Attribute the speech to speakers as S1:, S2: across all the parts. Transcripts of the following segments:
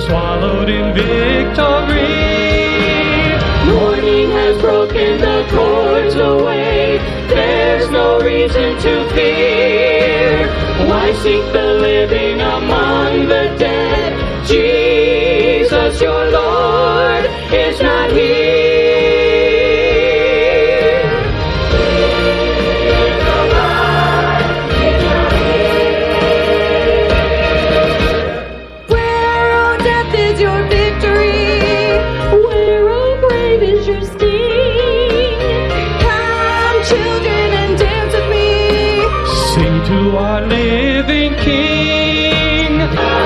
S1: swallowed in victory.
S2: Morning has broken the cords away. There's no reason to fear. Why seek the living among the dead? Jesus, your Lord, is not here.
S1: To our living King.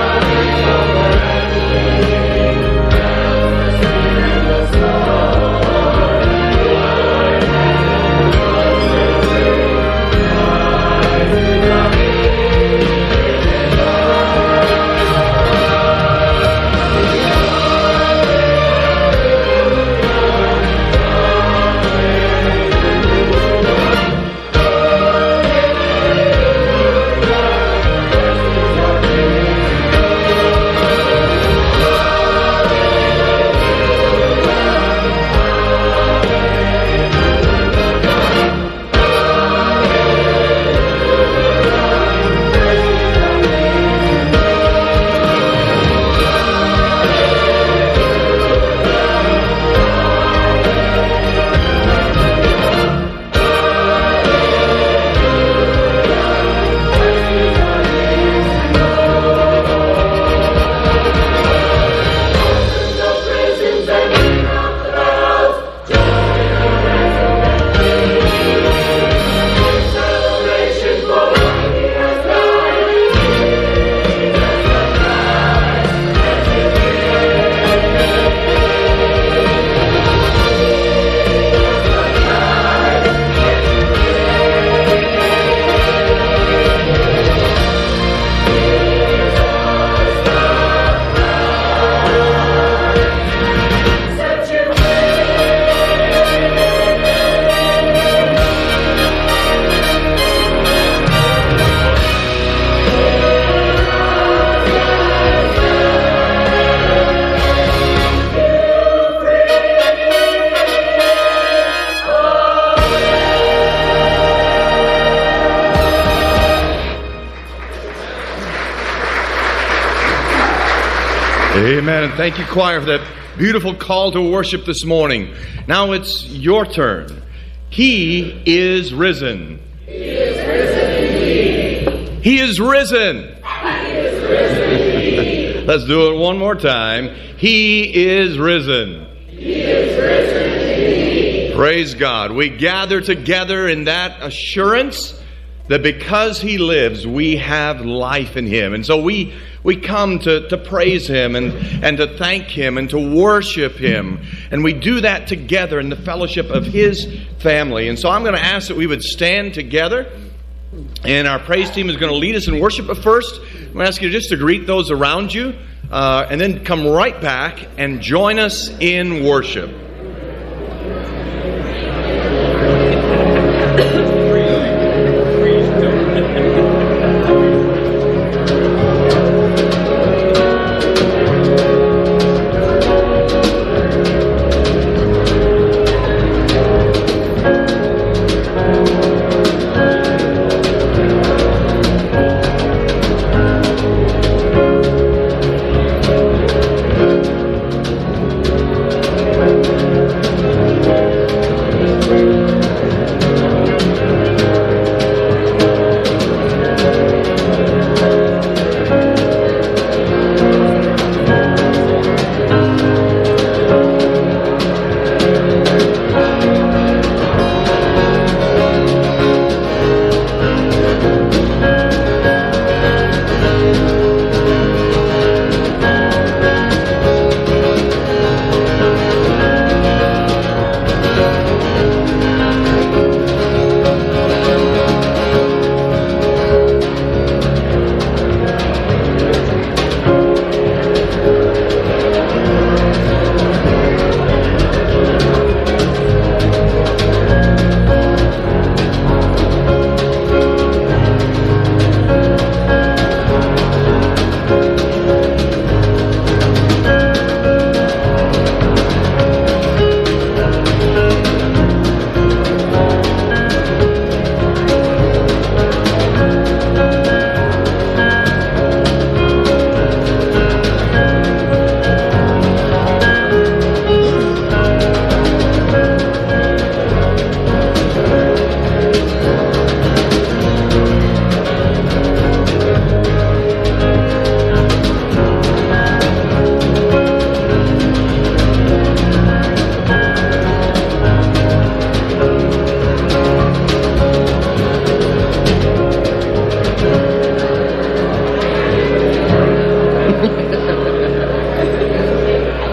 S3: Amen. And thank you, choir, for that beautiful call to worship this morning. Now it's your turn. He is risen.
S2: He is risen indeed.
S3: He is risen.
S2: He is risen indeed.
S3: Let's do it one more time. He is risen.
S2: He is risen indeed.
S3: Praise God. We gather together in that assurance that because He lives, we have life in Him. And so we come to praise Him and to thank Him and to worship Him. And we do that together in the fellowship of His family. And so I'm going to ask that we would stand together. And our praise team is going to lead us in worship. But first, I'm going to ask you just to greet those around you. And then come right back and join us in worship.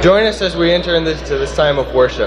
S4: Join us as we enter into this time of worship.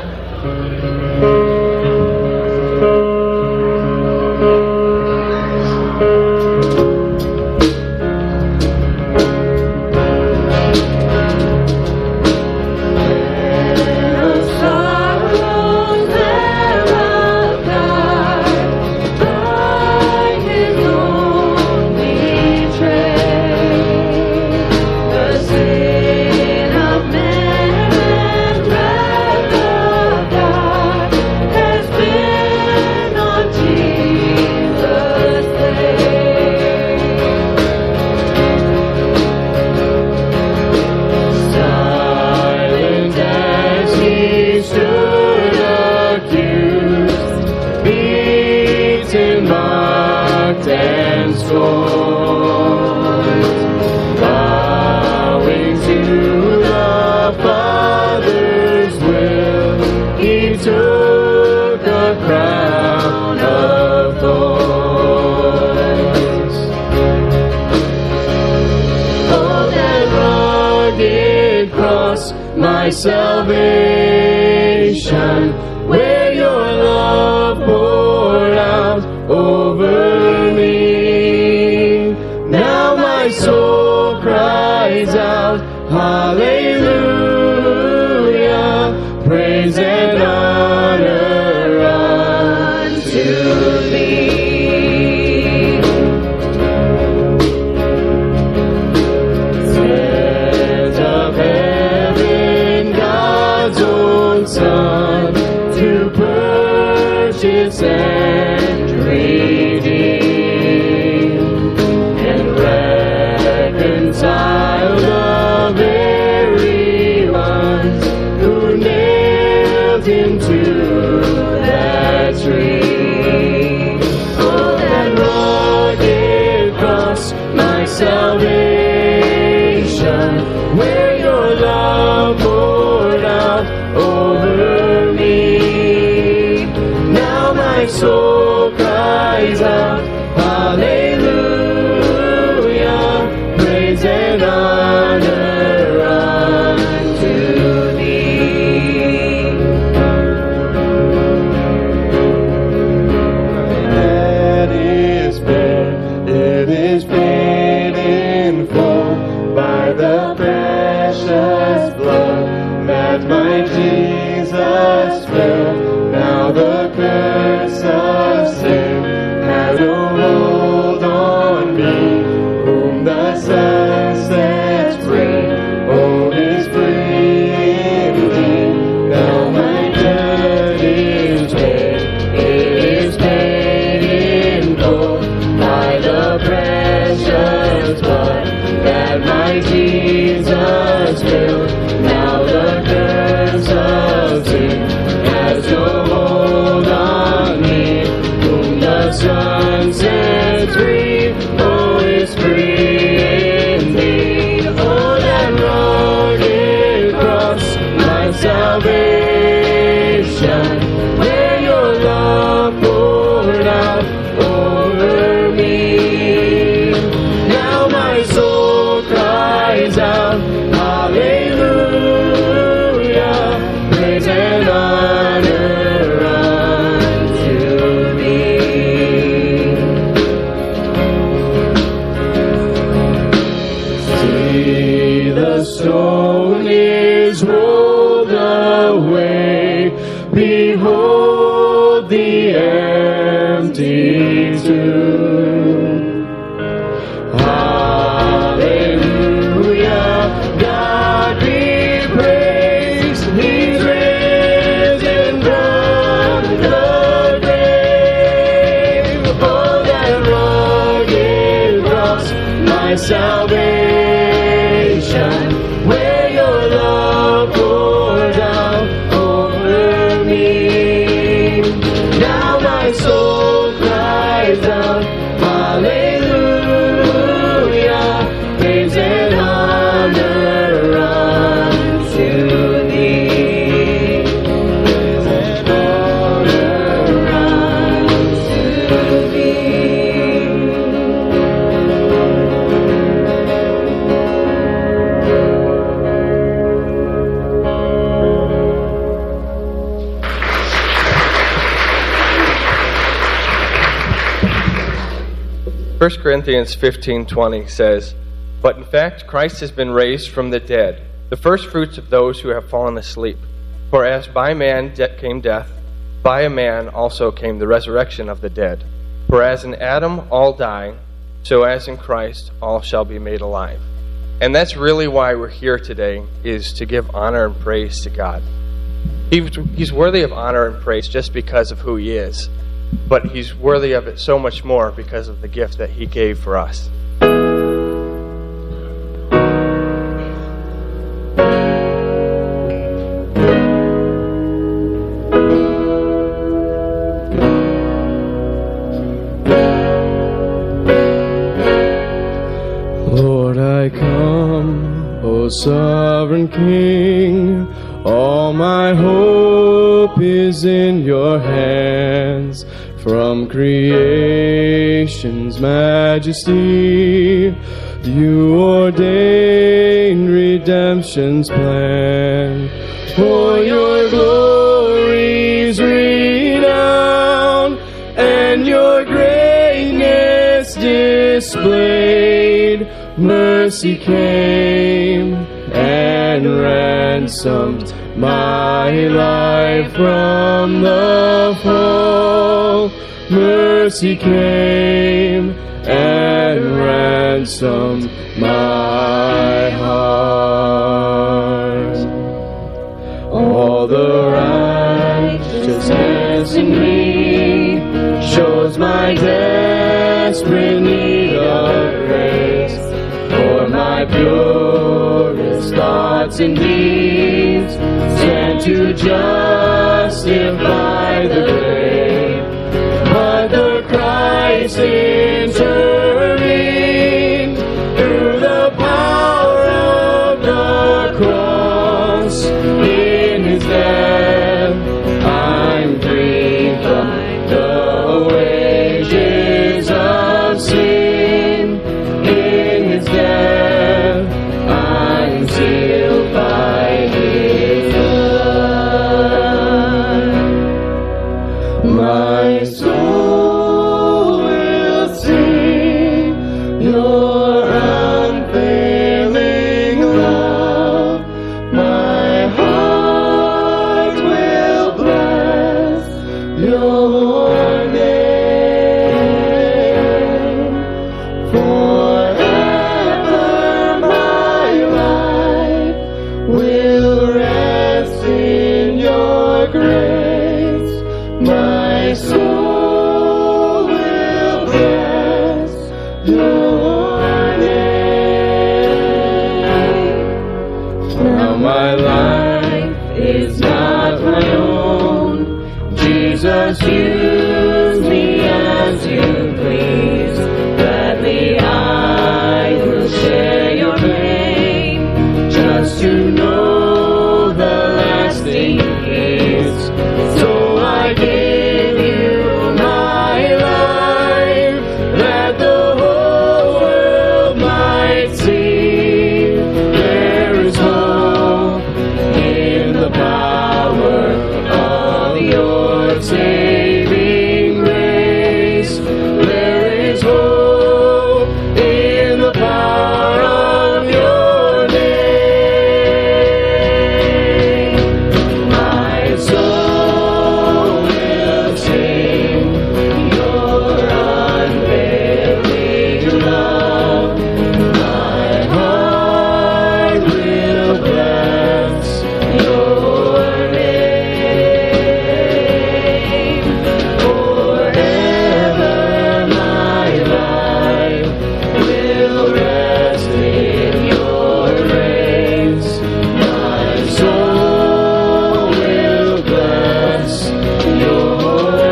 S5: My salvation, where your love poured out over me. Now my soul cries out, hallelujah, praise and honor unto thee. Son, to purchase and redeem and reconcile the very ones who nailed him to that tree. Oh, that rugged cross, my salvation, where your love poured out over me. Now my soul cries out, hallelujah, praise and honor unto thee. That is paid, it is paid in full by the precious blood that my Jesus filled. Now the curse of sin had no hold on me. Whom the Son sets free, oh, is free indeed. Now my debt is paid, it is paid in full by the precious blood that my Jesus filled. Now the curse of sin has no hold on me. Whom the Son sets free, oh, is free indeed. Oh, that rugged cross, my salvation, where your love poured out over me. Now my soul cries out, hallelujah, praise and honor unto thee. See, the stone is rolled away. Behold the empty tomb. Hallelujah, God be praised. He's risen from the grave. Oh, that rugged cross, my salvation, where your love poured out over me. Now my soul cries out, hallelujah, praise and honor unto thee. Praise and honor unto thee.
S4: 1 Corinthians 15:20 says, "But in fact, Christ has been raised from the dead, the first fruits of those who have fallen asleep. For as by man came death, by a man also came the resurrection of the dead. For as in Adam all die, so as in Christ all shall be made alive." And that's really why we're here today, is to give honor and praise to God. He's worthy of honor and praise just because of who he is. But he's worthy of it so much more because of the gift that he gave for us.
S1: Lord, I come, O sovereign King. All my hope is in your hands. From creation's majesty, you ordained redemption's plan. For your glory's renowned, and your greatness displayed. Mercy came and ransomed my life from the fall. Mercy came and ransomed my heart. All the righteousness in me shows my desperate need of grace. For my purest thoughts and deeds stand to justify the grave. But the Christ intervened through the power of the cross. In his death I'm free from the wages of sin. In his death I'm sealed by his blood. My soul will sing your unfailing love. My heart will bless your name. Forever my life will rest in your grace. My soul will bless your name. Now my life is not my own. Jesus, use me as you please. Gladly I will share your name, just to know the lasting peace. So I give you my life, that the whole world might see. There is hope in the power of your saving grace. There is hope in the power of your name. My soul will sing your unfailing love. My heart will bless your name. Forever my life will rest in your grace. My soul will bless your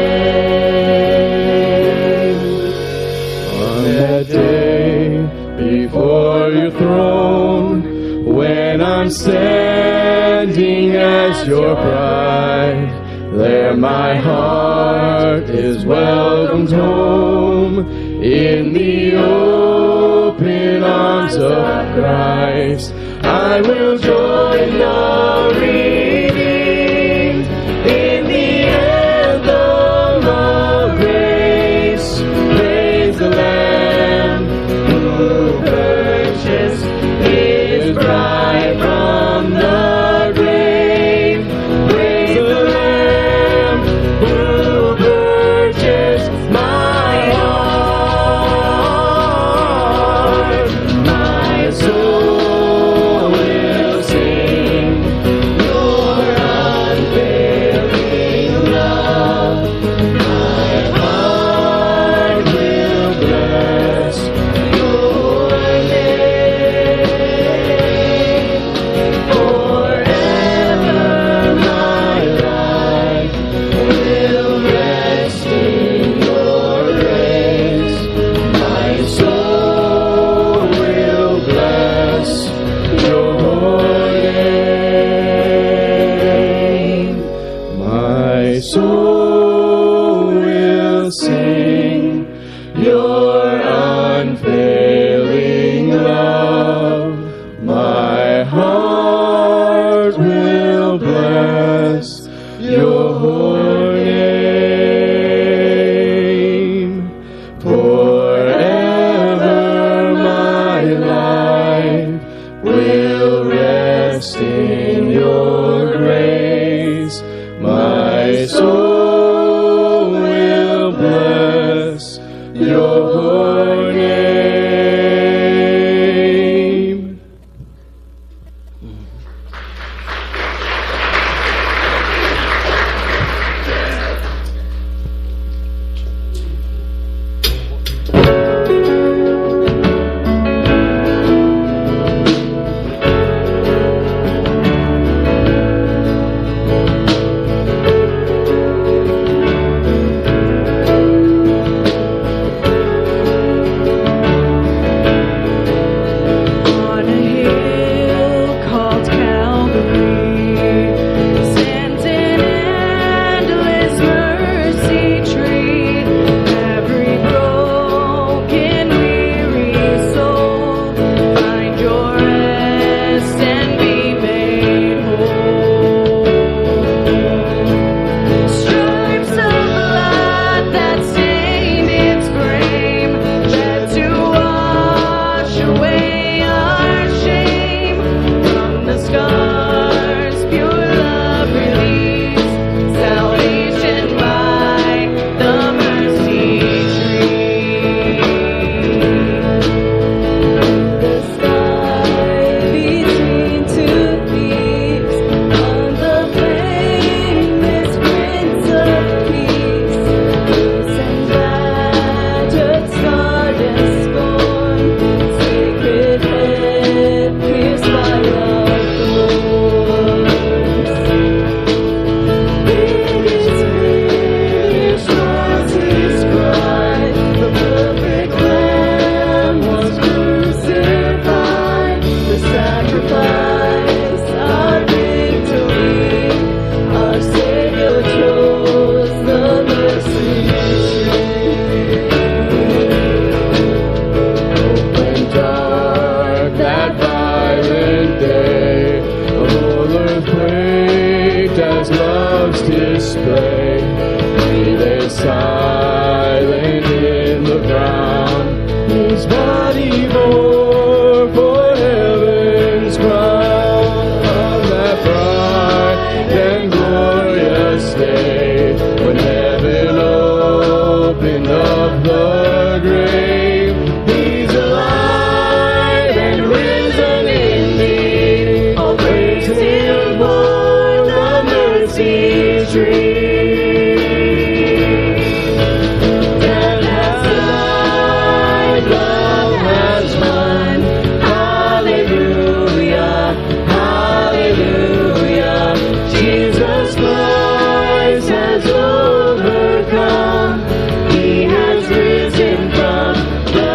S1: name. On that day before your throne, when I'm standing as your bride, there my heart is welcomed home in the open arms of Christ. I will join the redeemed in the anthem of grace. Praise the Lamb. soul will sing your unfailing love. My heart will bless your holy name. Forever my life will rest in your grace. My soul will bless your holy name.
S5: On a hill called Calvary stands an endless mercy tree. Every broken, weary soul find your rest and be made whole. Stripes of blood that stained its frame, shed to wash away our shame. From the scars, pure love release salvation by the mercy tree. The sky between two thieves, on the blameless Prince of Peace, loose and battered, scarred and scorned, sacred head pierced by love thorns. Finished was his cry, the perfect Lamb was crucified, the sacrifice, our victory, our Savior chose the mercy tree. Open dark that violent day, all earth quaked as love's display. He lay silent in the ground, his body bore for heaven's crown. On that bright and glorious day, when heaven opened up the grave, he's alive and risen indeed. Oh, praise him for the mercy tree. Death has died, love has won. Hallelujah, hallelujah. Jesus Christ has overcome. He has risen from the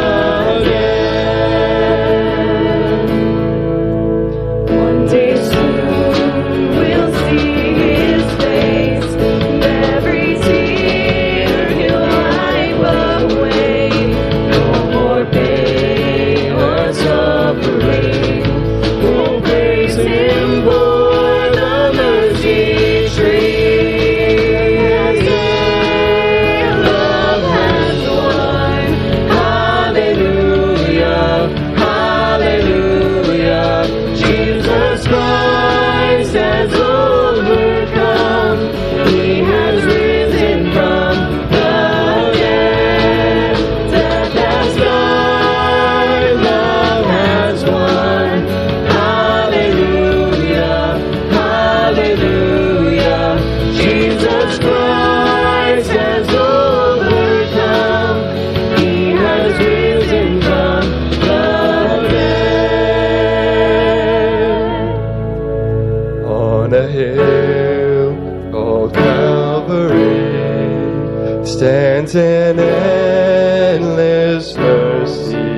S5: dead. One day soon we'll see his face, and every tear he'll wipe away. No more pain or suffering. We'll praise him for the mercy tree. Love has won. Hallelujah, hallelujah. Jesus Christ has overcome. He has risen from the dead. Death has died, love has won. Hallelujah, hallelujah. Jesus Christ has overcome. He has risen from the dead.
S1: On a hill called Calvary stands an endless mercy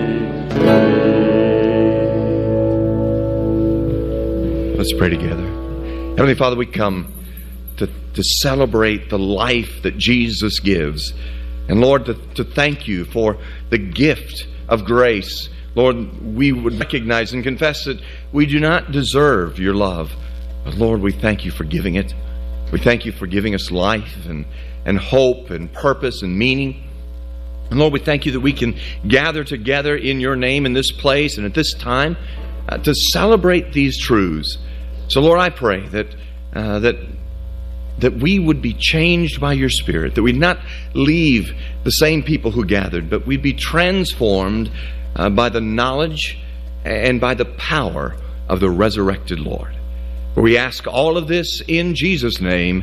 S1: tree.
S3: Let's pray together. Heavenly Father, we come to celebrate the life that Jesus gives. And Lord, to thank you for the gift of grace. Lord, we would recognize and confess that we do not deserve your love. But Lord, we thank you for giving it. We thank you for giving us life and hope and purpose and meaning. And Lord, we thank you that we can gather together in your name in this place and at this time to celebrate these truths. So Lord, I pray that we would be changed by your Spirit, that we'd not leave the same people who gathered, but we'd be transformed by the knowledge and by the power of the resurrected Lord. For we ask all of this in Jesus' name,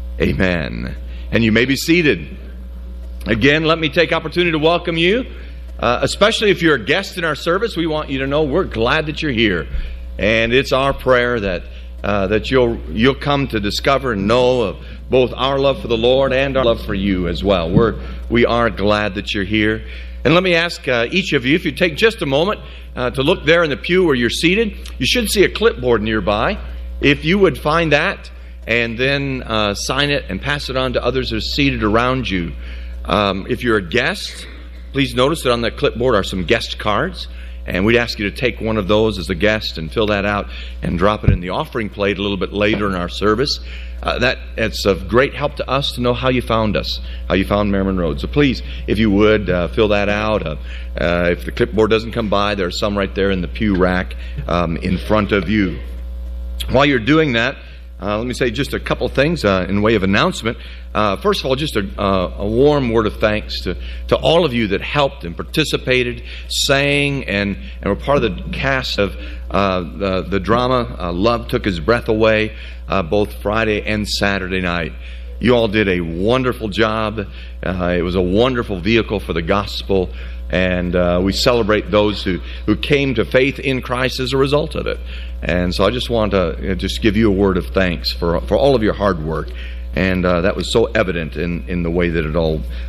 S3: amen. And you may be seated. Again, let me take opportunity to welcome you, especially if you're a guest in our service. We want you to know we're glad that you're here. And it's our prayer that you'll come to discover and know of both our love for the Lord and our love for you as well. We are glad that you're here. And let me ask each of you, if you take just a moment to look there in the pew where you're seated, you should see a clipboard nearby. If you would find that and then sign it and pass it on to others that are seated around you. If you're a guest, please notice that on that clipboard are some guest cards. And we'd ask you to take one of those as a guest and fill that out and drop it in the offering plate a little bit later in our service. It's of great help to us to know how you found us, how you found Merriman Road. So please, if you would, fill that out. If the clipboard doesn't come by, there are some right there in the pew rack in front of you. While you're doing that, let me say just a couple things in way of announcement. First of all, just a warm word of thanks to all of you that helped and participated, sang, and were part of the cast of the drama Love Took His Breath Away, both Friday and Saturday night. You all did a wonderful job. It was a wonderful vehicle for the gospel, and we celebrate those who came to faith in Christ as a result of it. And so I just want to just give you a word of thanks for all of your hard work, and that was so evident in the way that it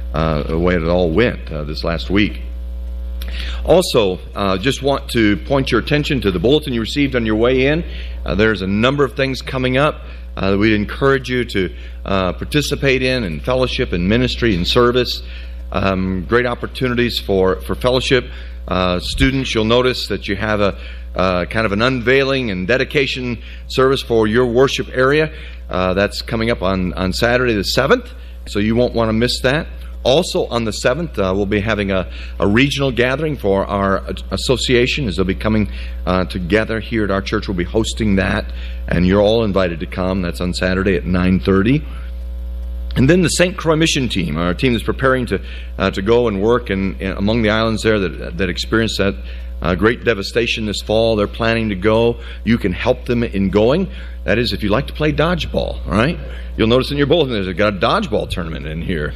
S3: all went this last week. Also, just want to point your attention to the bulletin you received on your way in. There's a number of things coming up that we'd encourage you to participate in fellowship and ministry and service. Great opportunities for fellowship. Students, you'll notice that you have a kind of an unveiling and dedication service for your worship area. That's coming up on Saturday the 7th, so you won't want to miss that. Also on the 7th, we'll be having a regional gathering for our association as they'll be coming together here at our church. We'll be hosting that, and you're all invited to come. That's on Saturday at 9:30. And then the St. Croix Mission Team, our team that's preparing to go and work among the islands there that experienced that great devastation this fall. They're planning to go. You can help them in going. That is, if you like to play dodgeball, all right? You'll notice in your bulletin there's got a dodgeball tournament in here.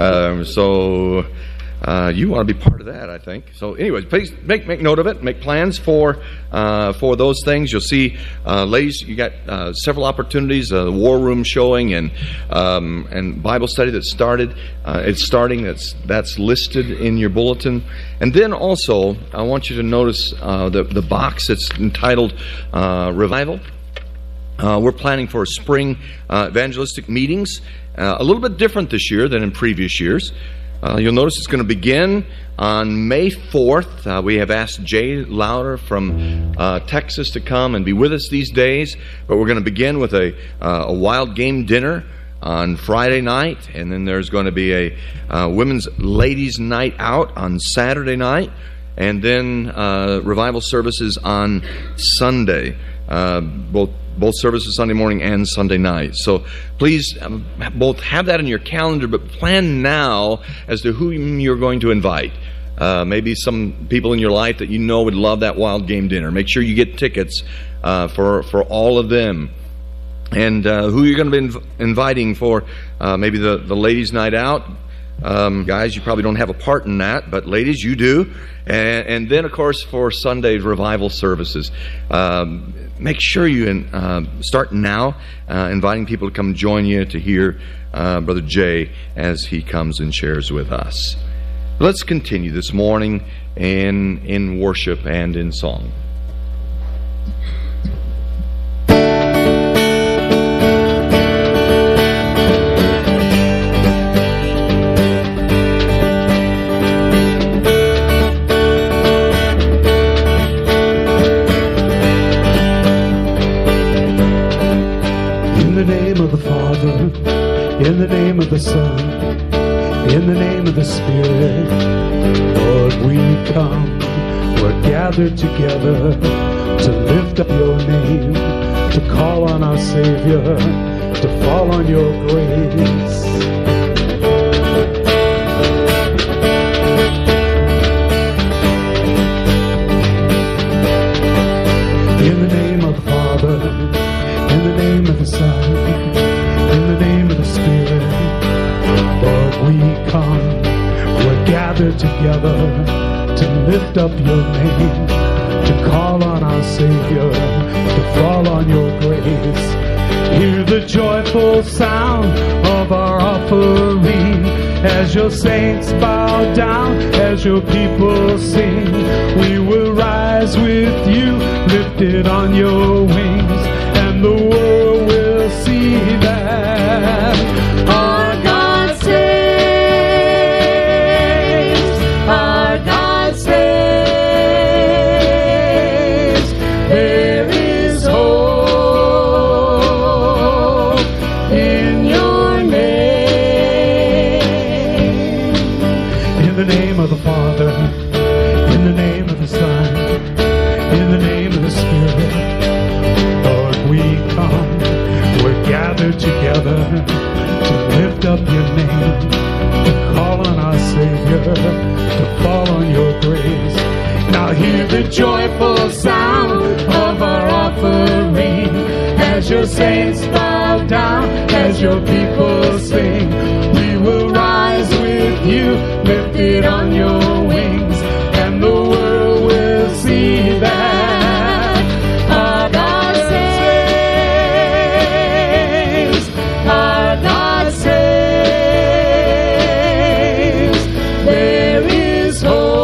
S3: So you want to be part of that, I think. So anyways, please make note of it. Make plans for those things. You'll see, ladies, you got several opportunities. The War Room showing and Bible study that started. It's starting. That's listed in your bulletin. And then also, I want you to notice the box that's entitled Revival. We're planning for spring evangelistic meetings. A little bit different this year than in previous years. You'll notice it's going to begin on May 4th. We have asked Jay Lauder from Texas to come and be with us these days. But we're going to begin with a wild game dinner on Friday night. And then there's going to be a women's ladies' night out on Saturday night. And then revival services on Sunday. Both services Sunday morning and Sunday night. So please both have that in your calendar, but plan now as to who you're going to invite. Maybe some people in your life that you know would love that wild game dinner. Make sure you get tickets for all of them. And who you're going to be inviting for maybe the ladies' night out. Guys, you probably don't have a part in that, but ladies, you do. And then, of course, for Sunday's revival services. Make sure you start now inviting people to come join you to hear Brother Jay as he comes and shares with us. Let's continue this morning in worship and in song.
S5: the name of the Father, in the name of the Son, in the name of the Spirit, Lord, we come. We're gathered together to lift up your name, to call on our Savior, to fall on your grace. In the name of the Father, in the name of the Son, in the name of the Spirit, Lord, we come. We're gathered together to lift up your name, to call on our Savior, to fall on your grace. Hear the joyful sound of our offering as your saints bow down, as your people sing. We will rise with you, lifted on your wings, and the world will see that our God saves, our God saves. There is hope in your name. In the name of the Father, in the name of the Son, in the name of the Spirit, Lord, we come. We're gathered together to lift up your name, to call on our Savior, to fall on your grace. Now hear the joyful sound of our offering as your saints bow down, as your people sing. We will rise with you, lifted on your wings, and the world will see that our God saves, our God saves. There is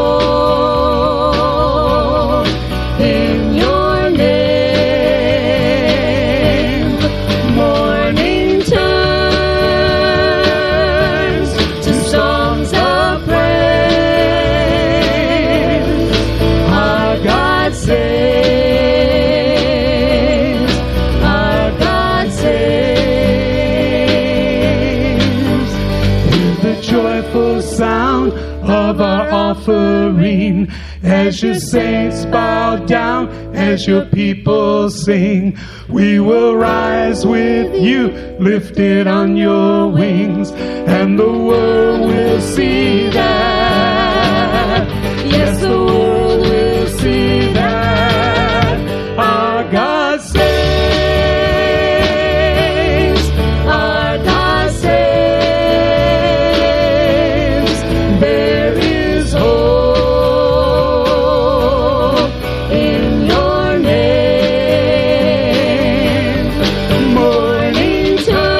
S5: hope in your name. Morning turns to songs of praise. Our God saves, our God saves. Hear the joyful sound of our offering as your saints bow down, as your people sing. We will rise with you, lifted on your wings, and the world will see that. Yes, the world will see that our God saves, our God saves. There is hope in your name. Morning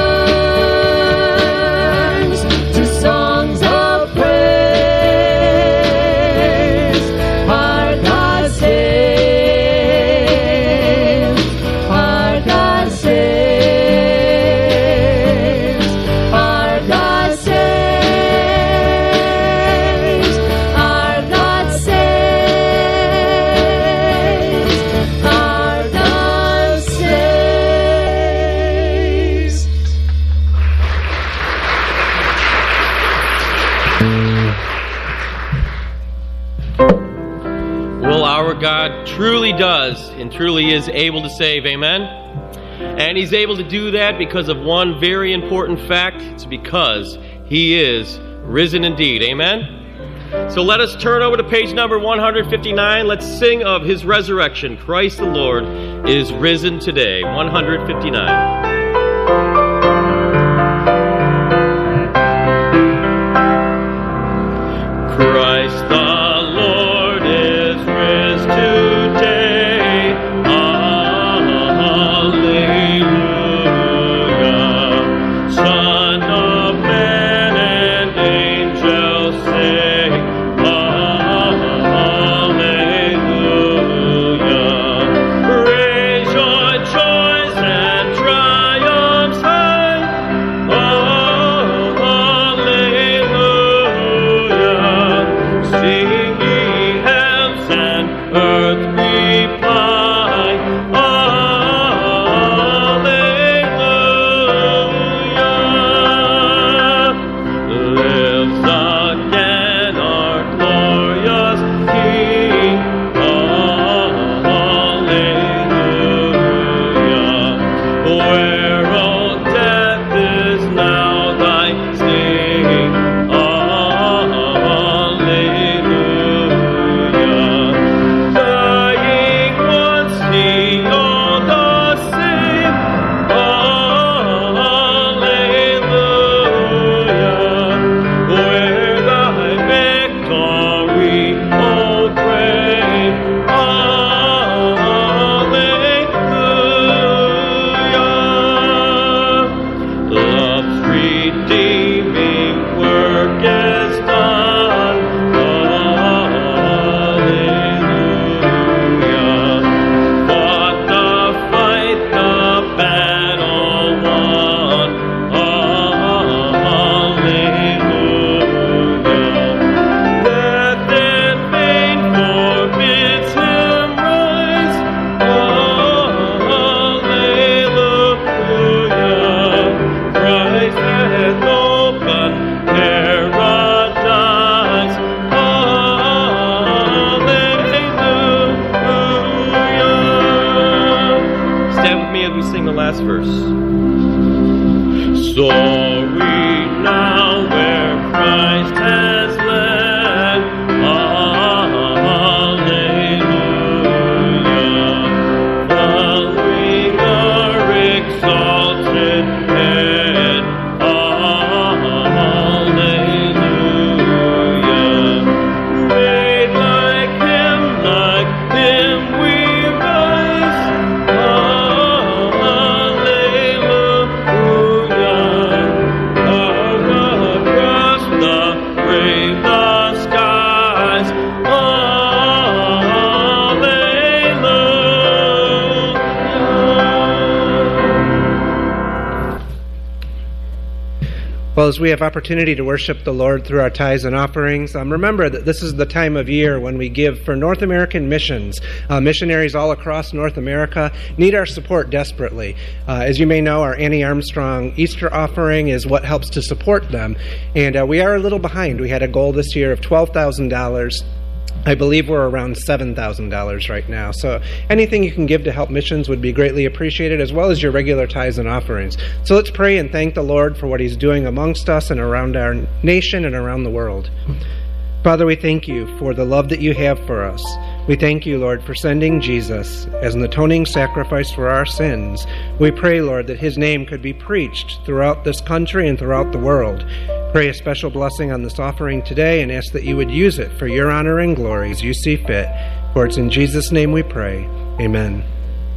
S5: turns to songs of praise. Our God saves, our God saves, our God saves, our God saves, our God saves.
S6: Well, our God truly does and truly is able to save, amen? And He's able to do that because of one very important fact. It's because He is risen indeed, amen? So let us turn over to page number 159. Let's sing of His resurrection. Christ the Lord is risen today. 159. Christ the Lord is risen today. Hallelujah. Son of man and angels sing. Hallelujah. Raise your joys and triumphs. So we now where Christ has led, hallelujah, following our exalted head, hallelujah, made like him we rise,
S7: Well, as we have opportunity to worship the Lord through our tithes and offerings, remember that this is the time of year when we give for North American missions. Missionaries all across North America need our support desperately. As you may know, our Annie Armstrong Easter offering is what helps to support them. And we are a little behind. We had a goal this year of $12,000. I believe we're around $7,000 right now. So anything you can give to help missions would be greatly appreciated, as well as your regular tithes and offerings. So let's pray and thank the Lord for what He's doing amongst us and around our nation and around the world. Father, we thank you for the love that you have for us. We thank you, Lord, for sending Jesus as an atoning sacrifice for our sins. We pray, Lord, that His name could be preached throughout this country and throughout the world. Pray a special blessing on this offering today and ask that you would use it for your honor and glory as you see fit. For it's in Jesus' name we pray. Amen.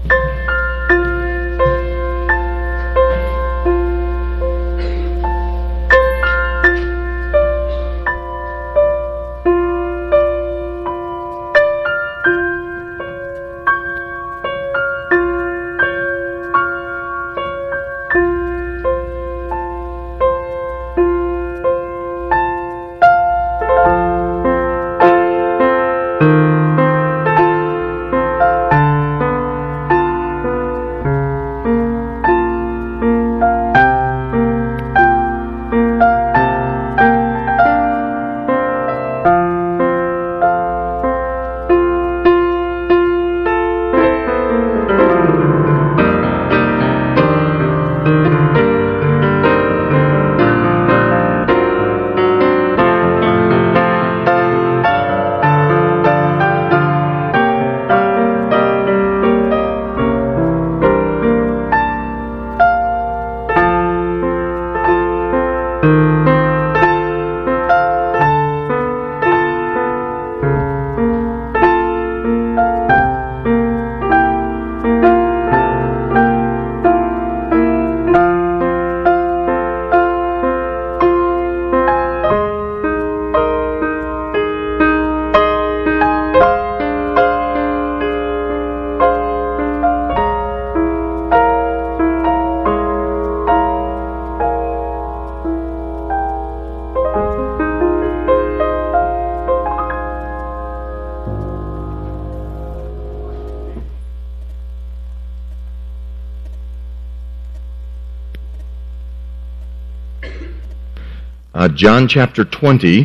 S3: John chapter 20,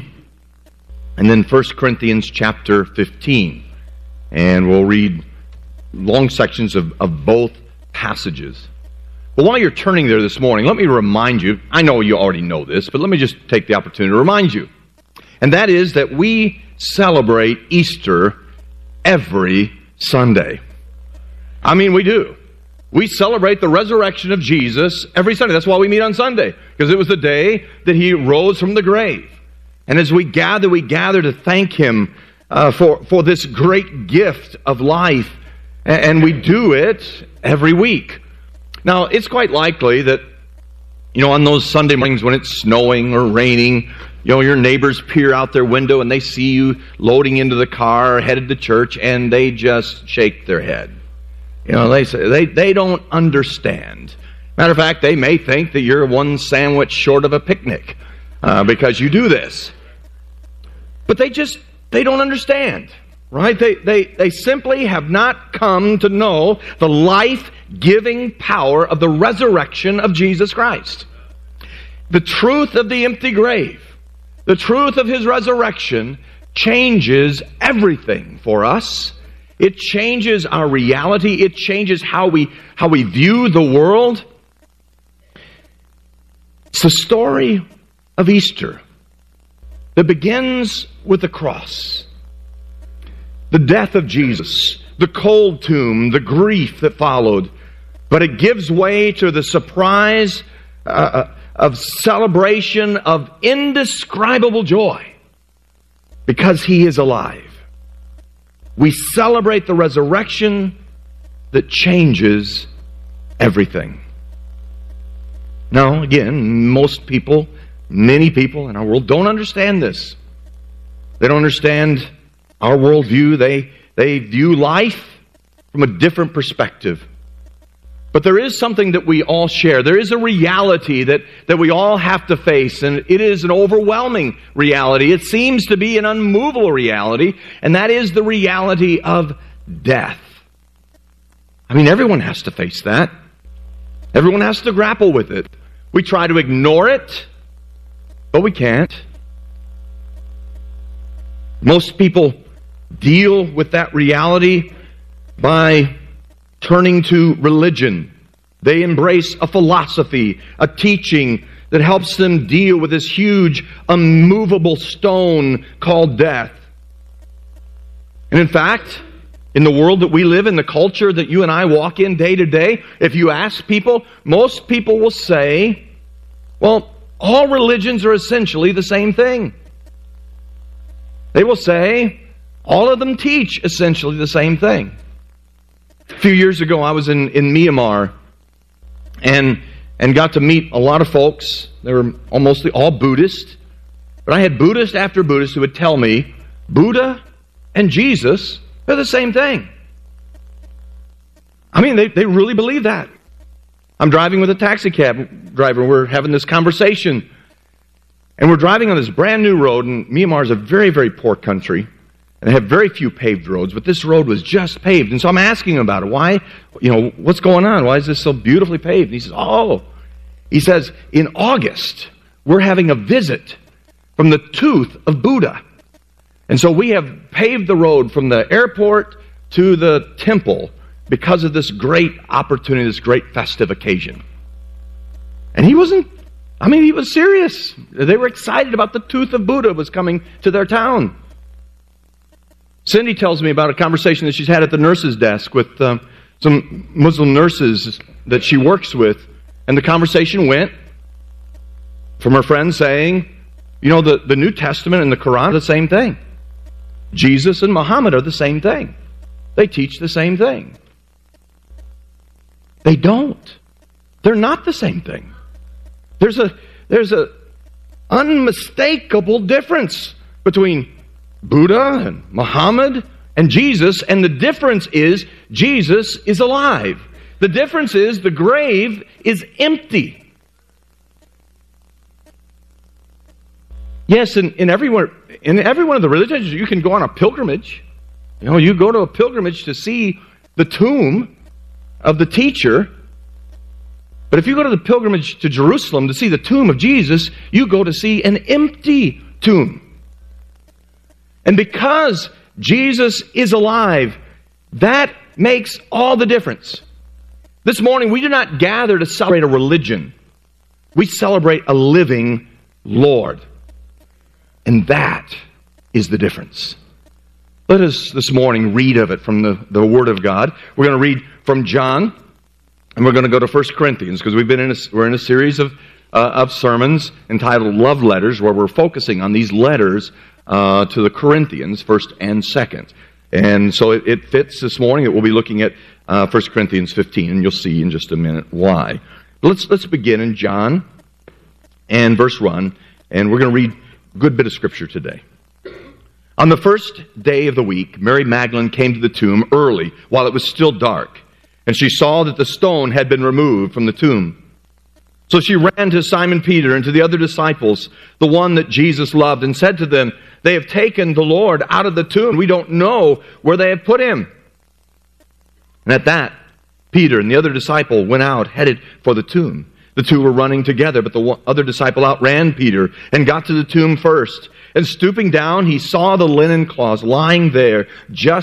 S3: and then 1 Corinthians chapter 15. And we'll read long sections of both passages. But while you're turning there this morning, let me remind you, I know you already know this, but let me just take the opportunity to remind you. And that is that we celebrate Easter every Sunday. I mean, we do. We celebrate the resurrection of Jesus every Sunday. That's why we meet on Sunday, because it was the day that He rose from the grave. And as we gather to thank Him for this great gift of life. And we do it every week. Now, it's quite likely that, on those Sunday mornings when it's snowing or raining, your neighbors peer out their window and they see you loading into the car, headed to church, and they just shake their head. They say they don't understand. Matter of fact, they may think that you're one sandwich short of a picnic because you do this. But they don't understand, right? They simply have not come to know the life-giving power of the resurrection of Jesus Christ. The truth of the empty grave, the truth of His resurrection changes everything for us. It changes our reality. It changes how we view the world. It's the story of Easter that begins with the cross, the death of Jesus, the cold tomb, the grief that followed. But it gives way to the surprise of celebration of indescribable joy because He is alive. We celebrate the resurrection that changes everything. Now, again, most people, many people in our world don't understand this. They don't understand our worldview. They view life from a different perspective. But there is something that we all share. There is a reality that we all have to face, and it is an overwhelming reality. It seems to be an unmovable reality, and that is the reality of death. I mean, everyone has to face that. Everyone has to grapple with it. We try to ignore it, but we can't. Most people deal with that reality by turning to religion. They embrace a philosophy, a teaching that helps them deal with this huge, unmovable stone called death. And in fact, in the world that we live in, the culture that you and I walk in day to day, if you ask people, most people will say, well, all religions are essentially the same thing. They will say, all of them teach essentially the same thing. A few years ago, I was in Myanmar and got to meet a lot of folks. They were mostly all Buddhist. But I had Buddhist after Buddhist who would tell me, Buddha and Jesus, they're the same thing. I mean, they really believe that. I'm driving with a taxi cab driver. We're having this conversation. And we're driving on this brand new road. And Myanmar is a very, very poor country. And they have very few paved roads. But this road was just paved. And so I'm asking him about it. Why? What's going on? Why is this so beautifully paved? And he says, in August, we're having a visit from the tooth of Buddha. And so we have paved the road from the airport to the temple because of this great opportunity, this great festive occasion. And he was serious. They were excited about the tooth of Buddha was coming to their town. Cindy tells me about a conversation that she's had at the nurse's desk with some Muslim nurses that she works with. And the conversation went from her friend saying, the New Testament and the Quran are the same thing. Jesus and Muhammad are the same thing. They teach the same thing. They don't. They're not the same thing. There's a unmistakable difference between Buddha and Muhammad and Jesus, and the difference is Jesus is alive. The difference is the grave is empty. Yes, in every one of the religions, you can go on a pilgrimage. You go to a pilgrimage to see the tomb of the teacher. But if you go to the pilgrimage to Jerusalem to see the tomb of Jesus, you go to see an empty tomb. And because Jesus is alive, that makes all the difference. This morning, we do not gather to celebrate a religion. We celebrate a living Lord. And that is the difference. Let us this morning read of it from the Word of God. We're going to read from John, and we're going to go to 1 Corinthians, because we're in a series of sermons entitled Love Letters, where we're focusing on these letters to the Corinthians, 1st and 2nd. And so it fits this morning that we'll be looking at 1 Corinthians 15, and you'll see in just a minute why. Let's begin in John and verse 1, and we're going to read a good bit of Scripture today. On the first day of the week, Mary Magdalene came to the tomb early, while it was still dark, and she saw that the stone had been removed from the tomb. So she ran to Simon Peter and to the other disciples, the one that Jesus loved, and said to them, "They have taken the Lord out of the tomb. We don't know where they have put him." And at that, Peter and the other disciple went out, headed for the tomb. The two were running together, but the other disciple outran Peter and got to the tomb first. And stooping down, he saw the linen cloths lying there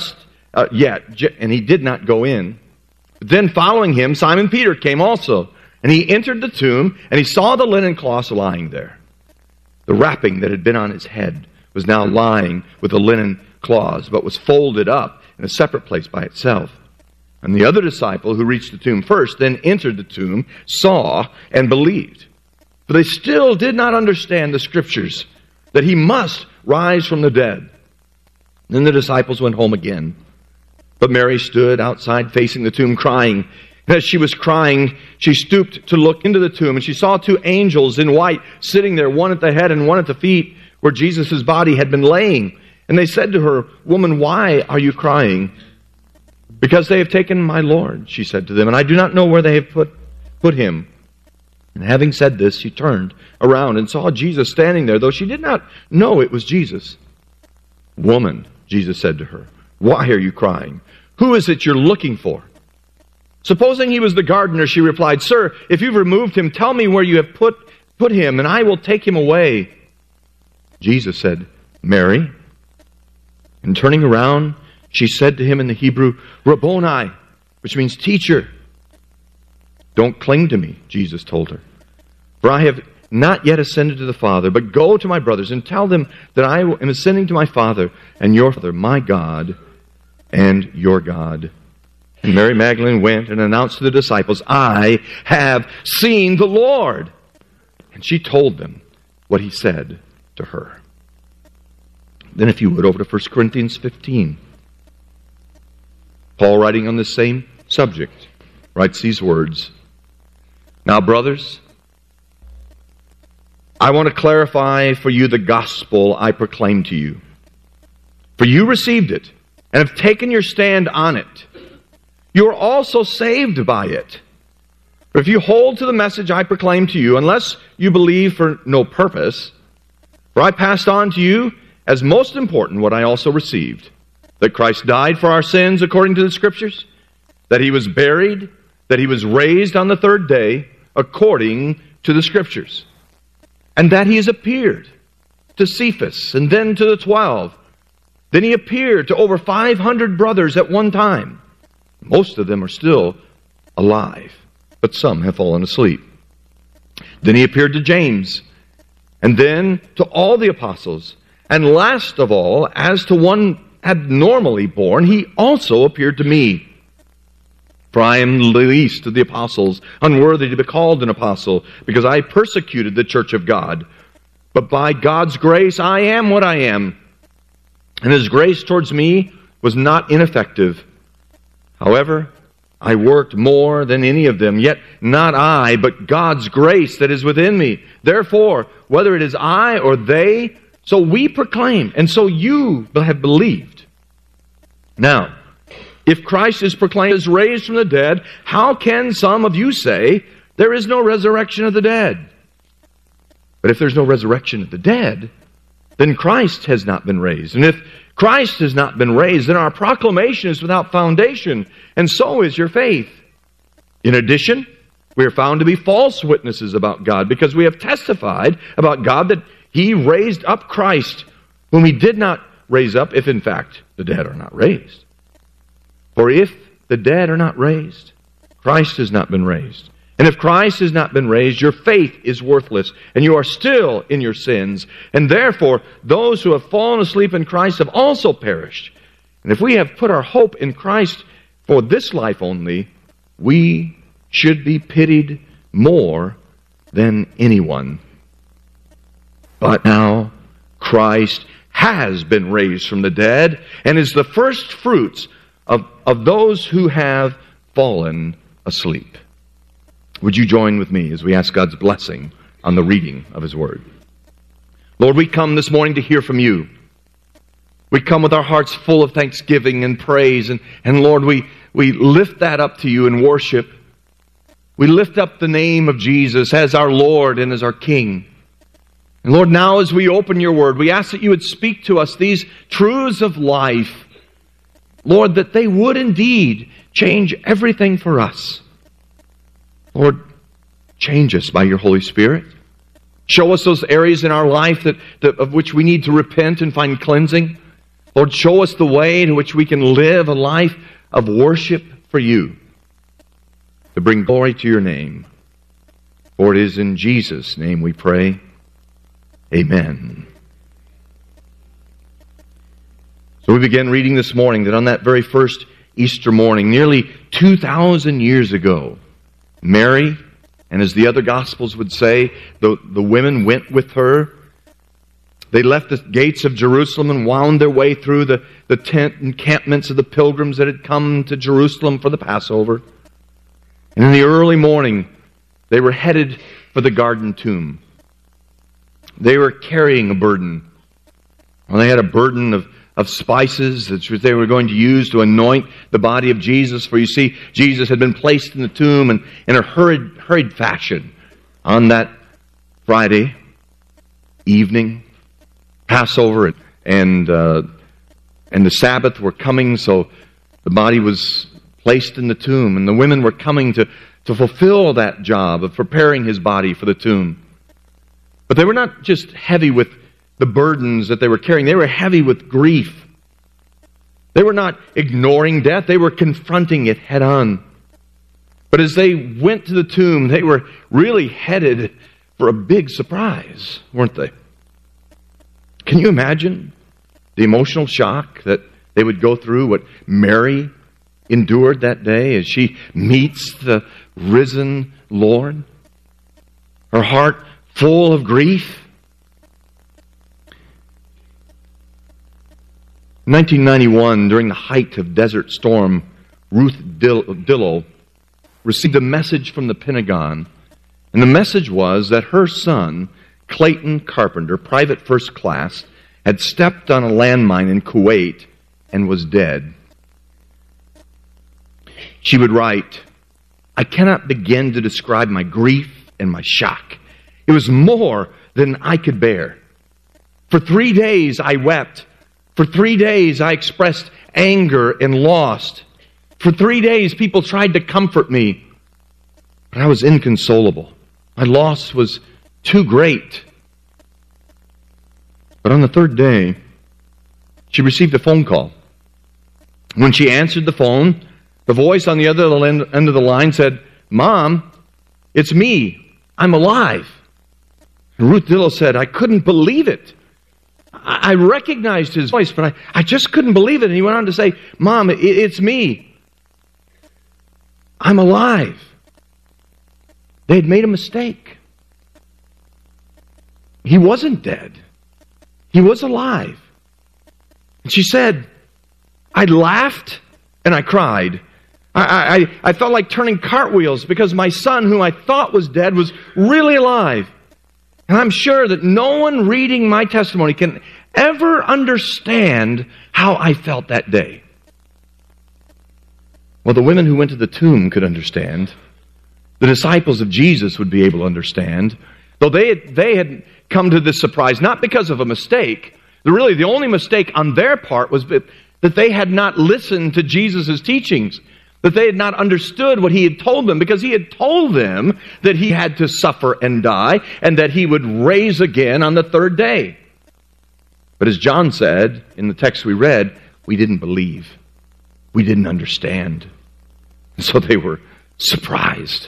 S3: and he did not go in. Then following him, Simon Peter came also. And he entered the tomb, and he saw the linen cloths lying there. The wrapping that had been on his head was now lying with the linen cloths, but was folded up in a separate place by itself. And the other disciple who reached the tomb first then entered the tomb, saw, and believed. But they still did not understand the Scriptures, that he must rise from the dead. Then the disciples went home again. But Mary stood outside facing the tomb crying. And as she was crying, she stooped to look into the tomb, and she saw two angels in white sitting there, one at the head and one at the feet, where Jesus' body had been laying. And they said to her, "Woman, why are you crying?" "Because they have taken my Lord," she said to them, "and I do not know where they have put him." And having said this, she turned around and saw Jesus standing there, though she did not know it was Jesus. "Woman," Jesus said to her, "why are you crying? Who is it you're looking for?" Supposing he was the gardener, she replied, "Sir, if you've removed him, tell me where you have put him, and I will take him away." Jesus said, "Mary." And turning around, she said to him in the Hebrew, "Rabboni," which means teacher. "Don't cling to me," Jesus told her, "for I have not yet ascended to the Father, but go to my brothers and tell them that I am ascending to my Father and your Father, my God and your God." And Mary Magdalene went and announced to the disciples, "I have seen the Lord." And she told them what he said to her. Then if you would, over to 1 Corinthians 15. Paul, writing on the same subject, writes these words, "Now, brothers, I want to clarify for you the gospel I proclaimed to you. For you received it and have taken your stand on it. You are also saved by it. But if you hold to the message I proclaimed to you, unless you believe for no purpose, for I passed on to you as most important what I also received, that Christ died for our sins according to the Scriptures, that he was buried, that he was raised on the third day according to the Scriptures, and that he has appeared to Cephas and then to the 12. Then he appeared to over 500 brothers at one time. Most of them are still alive, but some have fallen asleep. Then he appeared to James, and then to all the apostles. And last of all, as to one abnormally born, he also appeared to me. For I am the least of the apostles, unworthy to be called an apostle, because I persecuted the church of God. But by God's grace I am what I am. And his grace towards me was not ineffective. However, I worked more than any of them, yet not I, but God's grace that is within me. Therefore, whether it is I or they, so we proclaim, and so you have believed. Now, if Christ is proclaimed as raised from the dead, how can some of you say there is no resurrection of the dead? But if there's no resurrection of the dead, then Christ has not been raised. And if Christ has not been raised, then our proclamation is without foundation, and so is your faith. In addition, we are found to be false witnesses about God, because we have testified about God that he raised up Christ, whom he did not raise up, if in fact the dead are not raised. For if the dead are not raised, Christ has not been raised. And if Christ has not been raised, your faith is worthless, and you are still in your sins. And therefore, those who have fallen asleep in Christ have also perished. And if we have put our hope in Christ for this life only, we should be pitied more than anyone. But now Christ has been raised from the dead and is the first fruits of those who have fallen asleep. Would you join with me as we ask God's blessing on the reading of his word? Lord, we come this morning to hear from you. We come with our hearts full of thanksgiving and praise. And Lord, we lift that up to you in worship. We lift up the name of Jesus as our Lord and as our King. And Lord, now as we open your word, we ask that you would speak to us these truths of life. Lord, that they would indeed change everything for us. Lord, change us by your Holy Spirit. Show us those areas in our life of which we need to repent and find cleansing. Lord, show us the way in which we can live a life of worship for you, to bring glory to your name. For it is in Jesus' name we pray. Amen. So we begin reading this morning that on that very first Easter morning, nearly 2,000 years ago, Mary, and as the other Gospels would say, the women went with her. They left the gates of Jerusalem and wound their way through the tent encampments of the pilgrims that had come to Jerusalem for the Passover. And in the early morning, they were headed for the garden tomb. They were carrying a burden. Well, they had a burden of spices that they were going to use to anoint the body of Jesus. For you see, Jesus had been placed in the tomb and in a hurried fashion on that Friday evening. Passover and the Sabbath were coming, so the body was placed in the tomb, and the women were coming to fulfill that job of preparing his body for the tomb. But they were not just heavy with the burdens that they were carrying, they were heavy with grief. They were not ignoring death, they were confronting it head on. But as they went to the tomb, they were really headed for a big surprise, weren't they? Can you imagine the emotional shock that they would go through, what Mary endured that day as she meets the risen Lord? Her heart full of grief. In 1991, during the height of Desert Storm, Ruth Dillow received a message from the Pentagon. And the message was that her son, Clayton Carpenter, private first class, had stepped on a landmine in Kuwait and was dead. She would write, "I cannot begin to describe my grief and my shock. It was more than I could bear. For 3 days I wept. For 3 days I expressed anger and loss. For 3 days people tried to comfort me, but I was inconsolable. My loss was too great." But on the third day, she received a phone call. When she answered the phone, the voice on the other end of the line said, "Mom, it's me. I'm alive." And Ruth Dillow said, "I couldn't believe it. I recognized his voice, but I just couldn't believe it." And he went on to say, "Mom, it's me. I'm alive." They had made a mistake. He wasn't dead. He was alive. And she said, "I laughed and I cried. I felt like turning cartwheels because my son, who I thought was dead, was really alive. And I'm sure that no one reading my testimony can ever understand how I felt that day." Well, the women who went to the tomb could understand. The disciples of Jesus would be able to understand. Though they had come to this surprise, not because of a mistake. Really, the only mistake on their part was that they had not listened to Jesus' teachings. That they had not understood what he had told them, because he had told them that he had to suffer and die, and that he would raise again on the third day. But as John said in the text we read, we didn't believe. We didn't understand. And so they were surprised.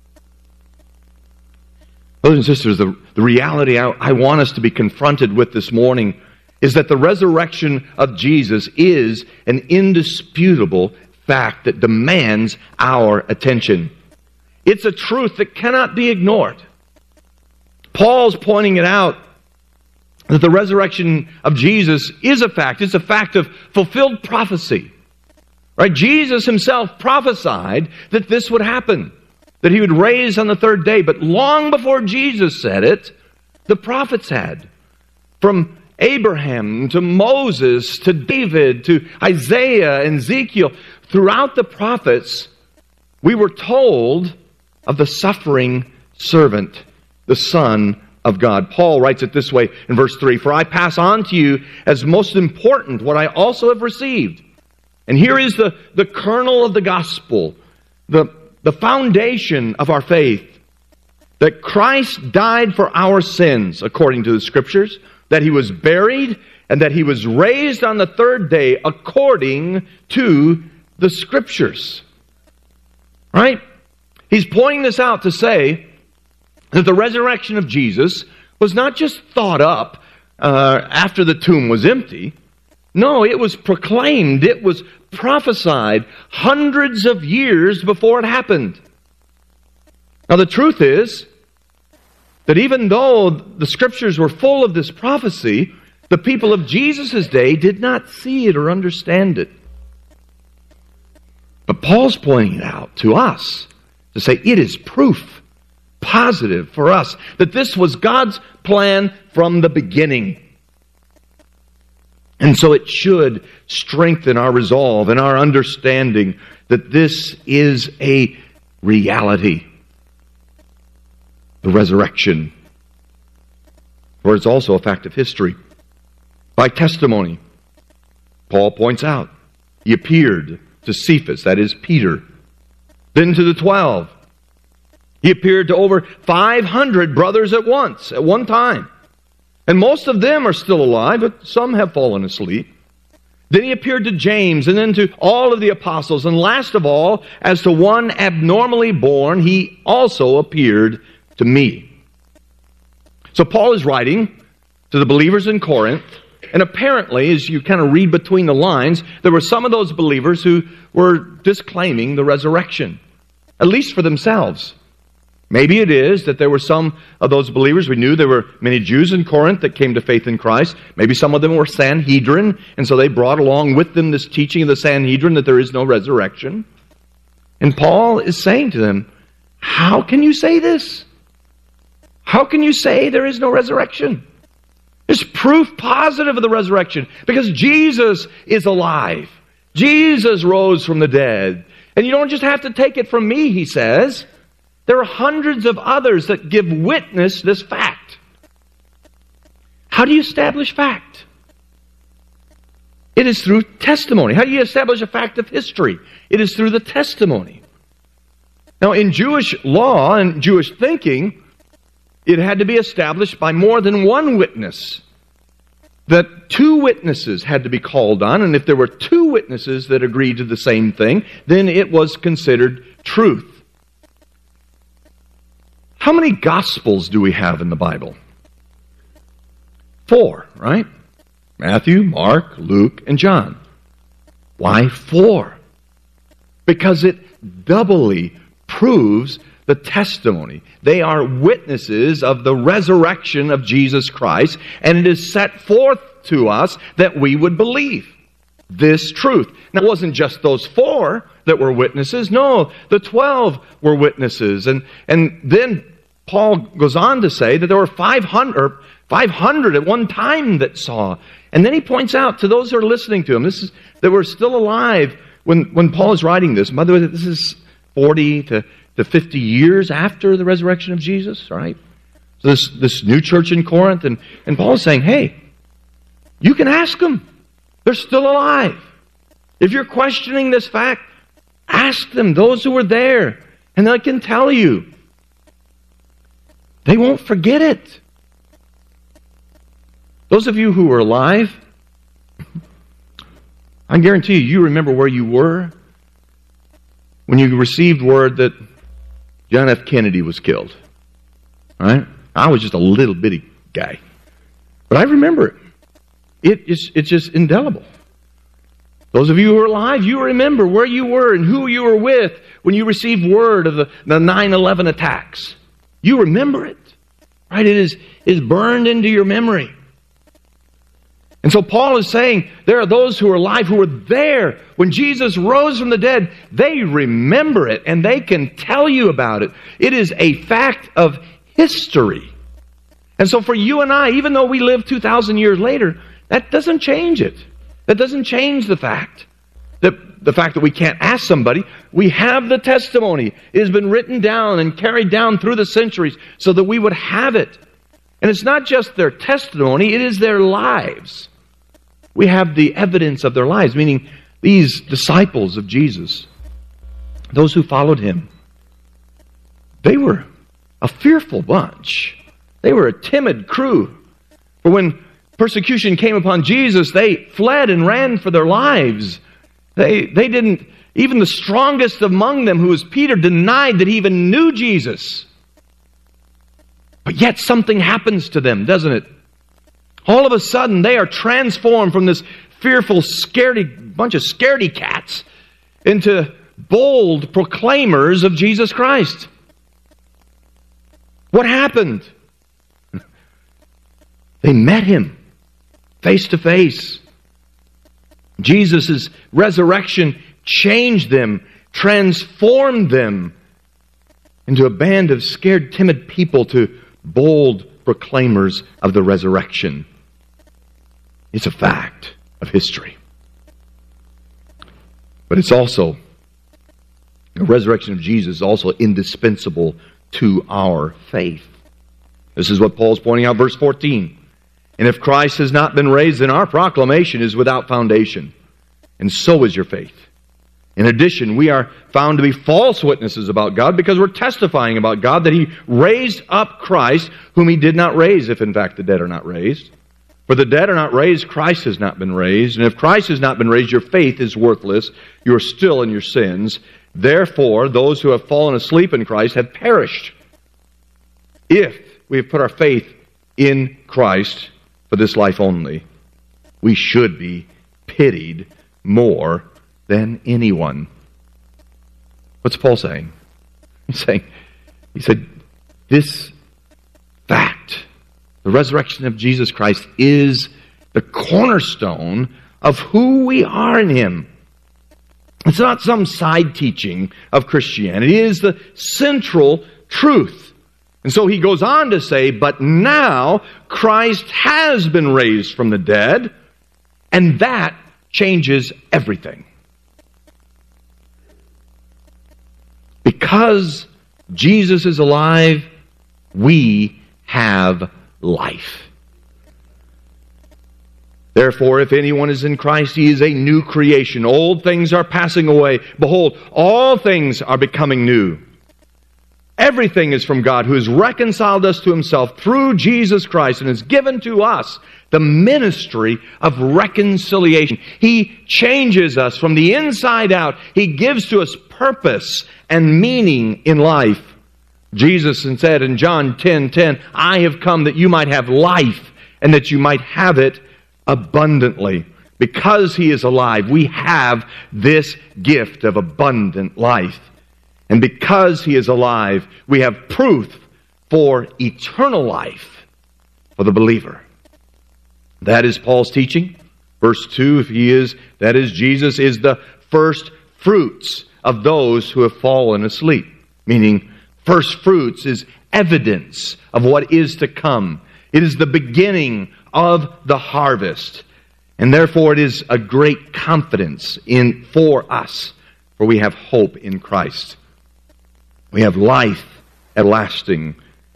S3: Brothers and sisters, the reality I want us to be confronted with this morning is that the resurrection of Jesus is an indisputable fact that demands our attention. It's a truth that cannot be ignored. Paul's pointing it out, that the resurrection of Jesus is a fact. It's a fact of fulfilled prophecy. Right? Jesus himself prophesied that this would happen, that he would raise on the third day. But long before Jesus said it, the prophets had. From Abraham to Moses to David to Isaiah and Ezekiel, throughout the prophets, we were told of the suffering servant, the Son of God. Paul writes it this way in verse 3, "For I pass on to you as most important what I also have received." And here is the kernel of the gospel, the foundation of our faith, that Christ died for our sins, according to the Scriptures, that he was buried, and that he was raised on the third day, according to the Scriptures. Right? He's pointing this out to say that the resurrection of Jesus was not just thought up after the tomb was empty. No, it was proclaimed, it was prophesied hundreds of years before it happened. Now the truth is that even though the Scriptures were full of this prophecy, the people of Jesus' day did not see it or understand it. But Paul's pointing it out to us to say it is proof, positive for us, that this was God's plan from the beginning. And so it should strengthen our resolve and our understanding that this is a reality. The resurrection. For it's also a fact of history. By testimony, Paul points out, he appeared to Cephas, that is Peter, then to the 12. He appeared to over 500 brothers at once, at one time. And most of them are still alive, but some have fallen asleep. Then he appeared to James, and then to all of the apostles. And last of all, as to one abnormally born, he also appeared to me. So Paul is writing to the believers in Corinth, and apparently, as you kind of read between the lines, there were some of those believers who were disclaiming the resurrection, at least for themselves. Maybe it is that there were some of those believers, we knew there were many Jews in Corinth that came to faith in Christ. Maybe some of them were Sanhedrin, and so they brought along with them this teaching of the Sanhedrin that there is no resurrection. And Paul is saying to them, how can you say this? How can you say there is no resurrection? There's proof positive of the resurrection because Jesus is alive. Jesus rose from the dead. And you don't just have to take it from me, he says. There are hundreds of others that give witness this fact. How do you establish fact? It is through testimony. How do you establish a fact of history? It is through the testimony. Now, in Jewish law and Jewish thinking, it had to be established by more than one witness. That two witnesses had to be called on, and if there were two witnesses that agreed to the same thing, then it was considered truth. How many Gospels do we have in the Bible? 4, right? Matthew, Mark, Luke, and John. Why 4? Because it doubly proves the testimony. They are witnesses of the resurrection of Jesus Christ, and it is set forth to us that we would believe this truth. Now, it wasn't just those 4 that were witnesses. No, the 12 were witnesses. And then Paul goes on to say that there were 500 at one time that saw. And then he points out to those who are listening to him, that were still alive when Paul is writing this. By the way, this is 40 to 50 years after the resurrection of Jesus, right? So this new church in Corinth, and Paul is saying, hey, you can ask them. They're still alive. If you're questioning this fact, ask them, those who were there, and they can tell you. They won't forget it. Those of you who are alive, I guarantee you remember where you were when you received word that John F. Kennedy was killed. Right? I was just a little bitty guy. But I remember it. It's just indelible. Those of you who are alive, you remember where you were and who you were with when you received word of the 9/11 attacks. You remember it. Right? It is burned into your memory. And so Paul is saying there are those who are alive who were there when Jesus rose from the dead. They remember it and they can tell you about it. It is a fact of history. And so for you and I, even though we live 2,000 years later, that doesn't change it. That doesn't change the fact. The fact that we can't ask somebody. We have the testimony. It has been written down and carried down through the centuries so that we would have it. And it's not just their testimony, it is their lives. We have the evidence of their lives, meaning these disciples of Jesus, those who followed him, they were a fearful bunch. They were a timid crew. For when persecution came upon Jesus, they fled and ran for their lives. They didn't, even the strongest among them, who was Peter, denied that he even knew Jesus. But yet something happens to them, doesn't it? All of a sudden, they are transformed from this fearful, bunch of scaredy cats into bold proclaimers of Jesus Christ. What happened? They met Him face to face. Jesus' resurrection changed them, transformed them into a band of scared, timid people to bold proclaimers of the resurrection. It's a fact of history. But it's also, the resurrection of Jesus is also indispensable to our faith. This is what Paul's pointing out, verse 14. And if Christ has not been raised, then our proclamation is without foundation, and so is your faith. In addition, we are found to be false witnesses about God because we're testifying about God that He raised up Christ, whom He did not raise, if in fact the dead are not raised. For the dead are not raised, Christ has not been raised. And if Christ has not been raised, your faith is worthless. You are still in your sins. Therefore, those who have fallen asleep in Christ have perished. If we have put our faith in Christ for this life only, we should be pitied more than anyone. What's Paul saying? He said, this fact, the resurrection of Jesus Christ, is the cornerstone of who we are in Him. It's not some side teaching of Christianity. It is the central truth. And so he goes on to say, but now Christ has been raised from the dead, and that changes everything. Because Jesus is alive, we have life. Therefore, if anyone is in Christ, he is a new creation. Old things are passing away. Behold, all things are becoming new. Everything is from God, who has reconciled us to Himself through Jesus Christ and has given to us the ministry of reconciliation. He changes us from the inside out. He gives to us purpose and meaning in life. Jesus said in John 10:10, I have come that you might have life and that you might have it abundantly. Because He is alive, we have this gift of abundant life. And because He is alive, we have proof for eternal life for the believer. That is Paul's teaching. Verse 2, that is, Jesus is the first fruits of those who have fallen asleep. Meaning, first fruits is evidence of what is to come. It is the beginning of the harvest. And therefore it is a great confidence for us, for we have hope in Christ. We have life everlasting.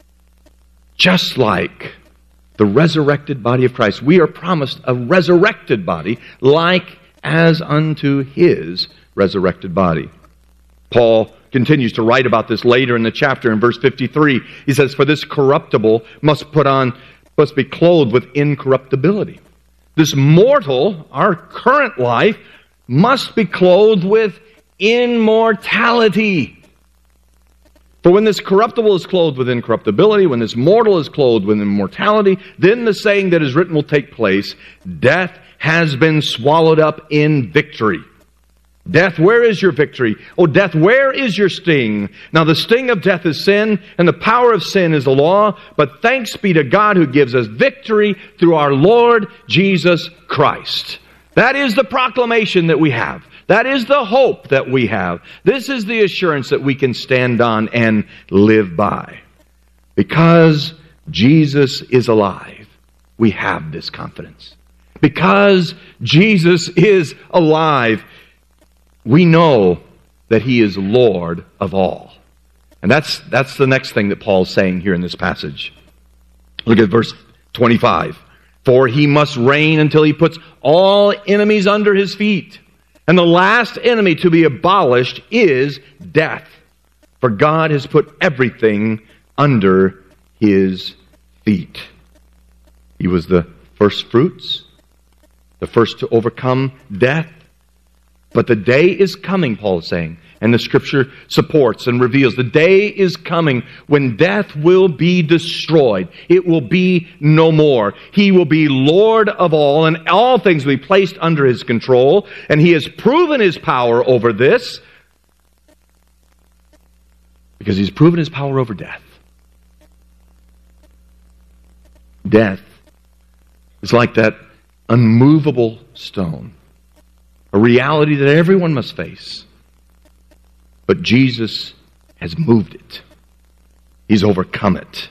S3: Just like the resurrected body of Christ, we are promised a resurrected body like as unto His resurrected body. Paul continues to write about this later in the chapter in verse 53. He says, for this corruptible must be clothed with incorruptibility. This mortal, our current life, must be clothed with immortality. For when this corruptible is clothed with incorruptibility, when this mortal is clothed with immortality, then the saying that is written will take place, death has been swallowed up in victory. Death, where is your victory? Oh, death, where is your sting? Now the sting of death is sin, and the power of sin is the law, but thanks be to God who gives us victory through our Lord Jesus Christ. That is the proclamation that we have. That is the hope that we have. This is the assurance that we can stand on and live by. Because Jesus is alive, we have this confidence. Because Jesus is alive, we know that He is Lord of all. And that's the next thing that Paul's saying here in this passage. Look at verse 25. For He must reign until He puts all enemies under His feet. And the last enemy to be abolished is death. For God has put everything under His feet. He was the first fruits, the first to overcome death. But the day is coming, Paul is saying, and the Scripture supports and reveals. The day is coming when death will be destroyed. It will be no more. He will be Lord of all, and all things will be placed under His control. And He has proven His power over this because He's proven His power over death. Death is like that unmovable stone, a reality that everyone must face. But Jesus has moved it. He's overcome it.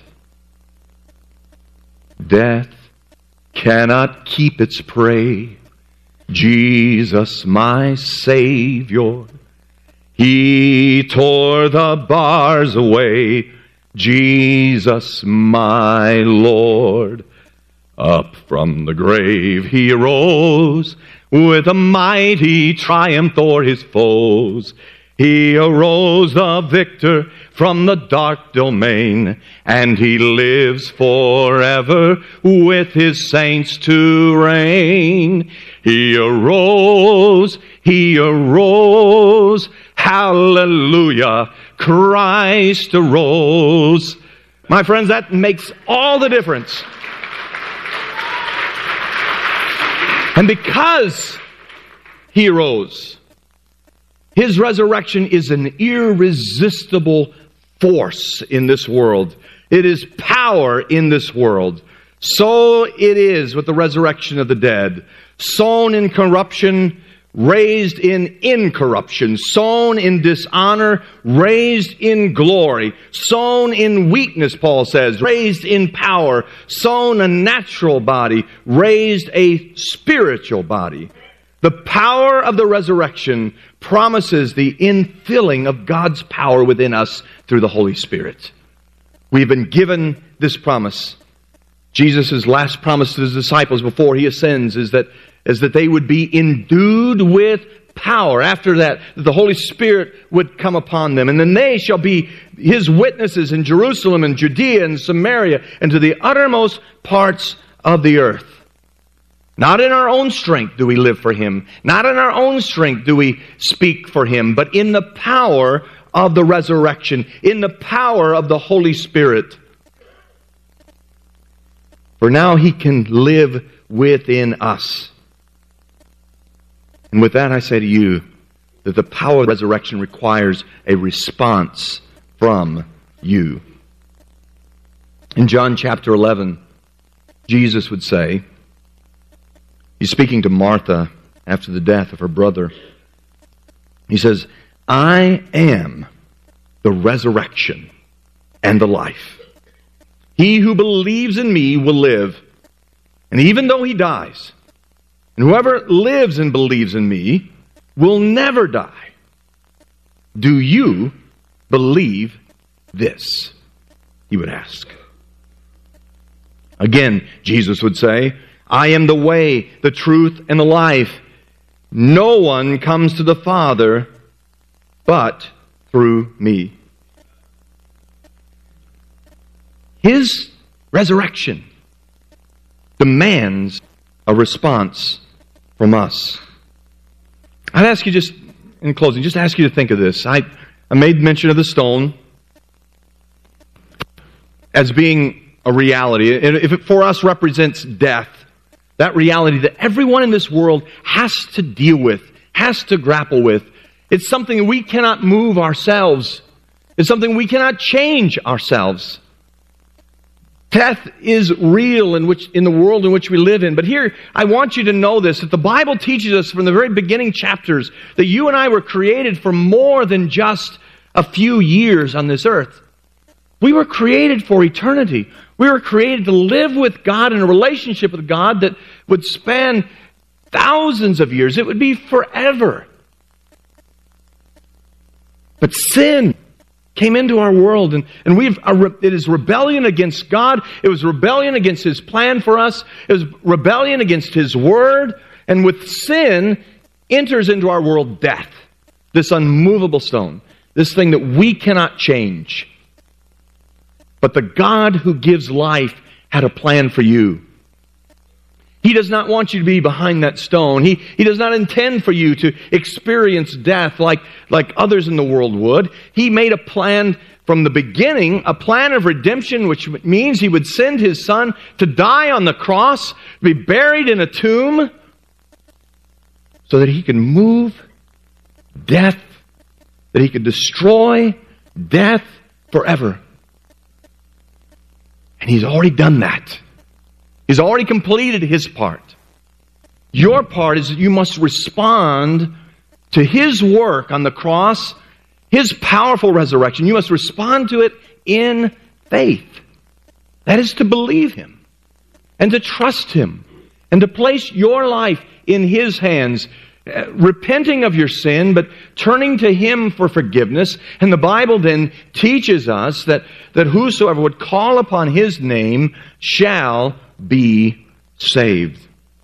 S3: Death cannot keep its prey. Jesus, my Savior, He tore the bars away. Jesus, my Lord, up from the grave He arose with a mighty triumph o'er His foes. He arose the victor from the dark domain, and He lives forever with His saints to reign. He arose, hallelujah, Christ arose. My friends, that makes all the difference. And because He arose, His resurrection is an irresistible force in this world. It is power in this world. So it is with the resurrection of the dead. Sown in corruption, raised in incorruption. Sown in dishonor, raised in glory. Sown in weakness, Paul says, raised in power. Sown a natural body, raised a spiritual body. The power of the resurrection promises the infilling of God's power within us through the Holy Spirit. We've been given this promise. Jesus' last promise to His disciples before He ascends is that they would be endued with power. After that, the Holy Spirit would come upon them. And then they shall be His witnesses in Jerusalem and Judea and Samaria and to the uttermost parts of the earth. Not in our own strength do we live for Him. Not in our own strength do we speak for Him, but in the power of the resurrection, in the power of the Holy Spirit. For now He can live within us. And with that I say to you that the power of the resurrection requires a response from you. In John chapter 11, Jesus would say, He's speaking to Martha after the death of her brother. He says, I am the resurrection and the life. He who believes in me will live, and even though he dies, and whoever lives and believes in me will never die. Do you believe this? He would ask. Again, Jesus would say, I am the way, the truth, and the life. No one comes to the Father but through me. His resurrection demands a response from us. I'd ask you just, in closing, just ask you to think of this. I made mention of the stone as being a reality. If it for us represents death, that reality that everyone in this world has to deal with, has to grapple with. It's something we cannot move ourselves. It's something we cannot change ourselves. Death is real in the world in which we live in. But here, I want you to know this, that the Bible teaches us from the very beginning chapters that you and I were created for more than just a few years on this earth. We were created for eternity. We were created to live with God in a relationship with God that would span thousands of years. It would be forever. But sin came into our world, and it is rebellion against God. It was rebellion against His plan for us. It was rebellion against His Word. And with sin enters into our world death, this unmovable stone, this thing that we cannot change. But the God who gives life had a plan for you. He does not want you to be behind that stone. He does not intend for you to experience death like others in the world would. He made a plan from the beginning, a plan of redemption, which means He would send His Son to die on the cross, be buried in a tomb, so that He can move death, that He could destroy death forever. And He's already done that. He's already completed His part. Your part is that you must respond to His work on the cross, His powerful resurrection. You must respond to it in faith. That is to believe Him and to trust Him and to place your life in His hands, repenting of your sin, but turning to Him for forgiveness. And the Bible then teaches us that whosoever would call upon His name shall be saved.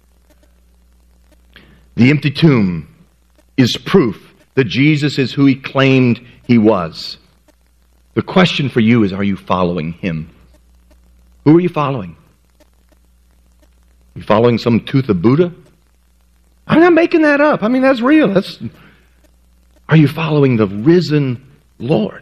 S3: The empty tomb is proof that Jesus is who He claimed He was. The question for you is, are you following Him? Who are you following? Are you following some tooth of Buddha? I'm not making that up. I mean, that's real. Are you following the risen Lord?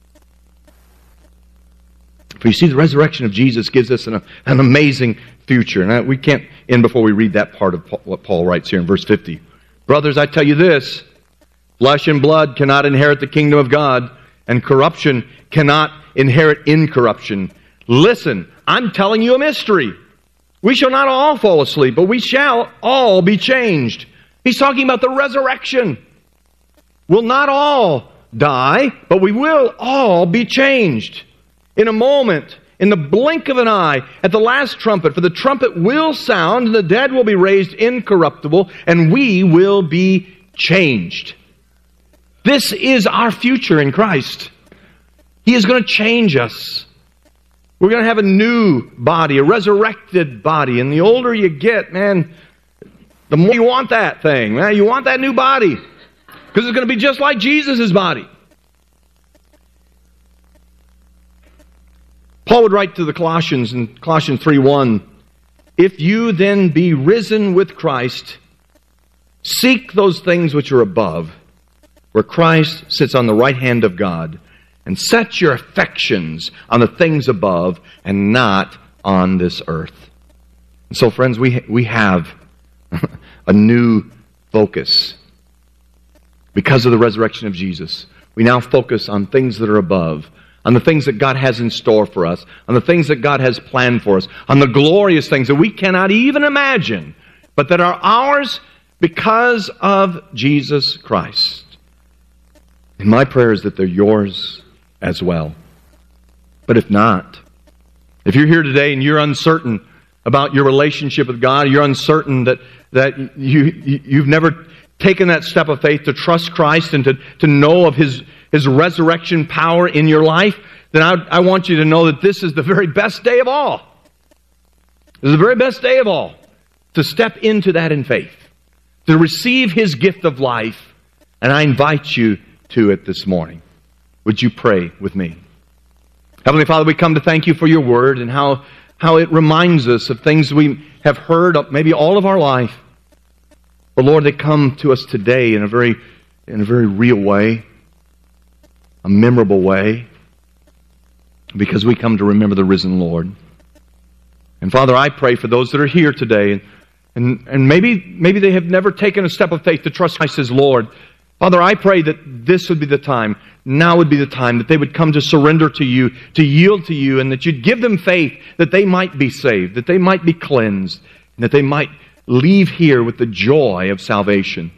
S3: For you see, the resurrection of Jesus gives us an amazing future. And we can't end before we read that part of what Paul writes here in verse 50. Brothers, I tell you this, flesh and blood cannot inherit the kingdom of God, and corruption cannot inherit incorruption. Listen, I'm telling you a mystery. We shall not all fall asleep, but we shall all be changed. He's talking about the resurrection. We'll not all die, but we will all be changed. In a moment, in the blink of an eye, at the last trumpet, for the trumpet will sound, and the dead will be raised incorruptible, and we will be changed. This is our future in Christ. He is going to change us. We're going to have a new body, a resurrected body. And the older you get, man, the more you want that thing. Man, you want that new body. Because it's going to be just like Jesus' body. Paul would write to the Colossians in Colossians 3:1, if you then be risen with Christ, seek those things which are above, where Christ sits on the right hand of God, and set your affections on the things above and not on this earth. And so, friends, we have a new focus. Because of the resurrection of Jesus, we now focus on things that are above, on the things that God has in store for us, on the things that God has planned for us, on the glorious things that we cannot even imagine, but that are ours because of Jesus Christ. And my prayer is that they're yours as well. But if not, if you're here today and you're uncertain about your relationship with God, you're uncertain that you've never taken that step of faith to trust Christ and to know of His resurrection power in your life, then I want you to know that this is the very best day of all. This is the very best day of all to step into that in faith, to receive His gift of life. And I invite you to it this morning. Would you pray with me? Heavenly Father, we come to thank You for Your Word and how it reminds us of things we have heard maybe all of our life. But Lord, they come to us today in a very real way, a memorable way, because we come to remember the risen Lord. And Father, I pray for those that are here today, and maybe they have never taken a step of faith to trust Christ as Lord. Father, I pray that this would be the time, now would be the time, that they would come to surrender to You, to yield to You, and that You'd give them faith that they might be saved, that they might be cleansed, and that they might leave here with the joy of salvation.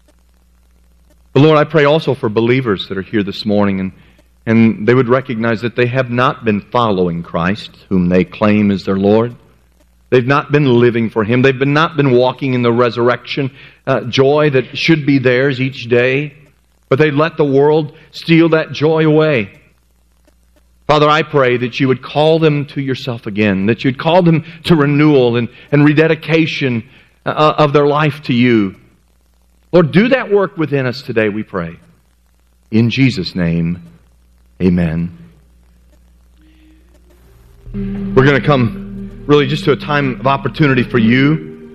S3: But Lord, I pray also for believers that are here this morning, and they would recognize that they have not been following Christ, whom they claim as their Lord. They've not been living for Him. They've not been walking in the resurrection joy that should be theirs each day. But they let the world steal that joy away. Father, I pray that You would call them to Yourself again, that You'd call them to renewal and rededication of their life to You. Lord, do that work within us today, we pray. In Jesus' name, amen. We're going to come really just to a time of opportunity for you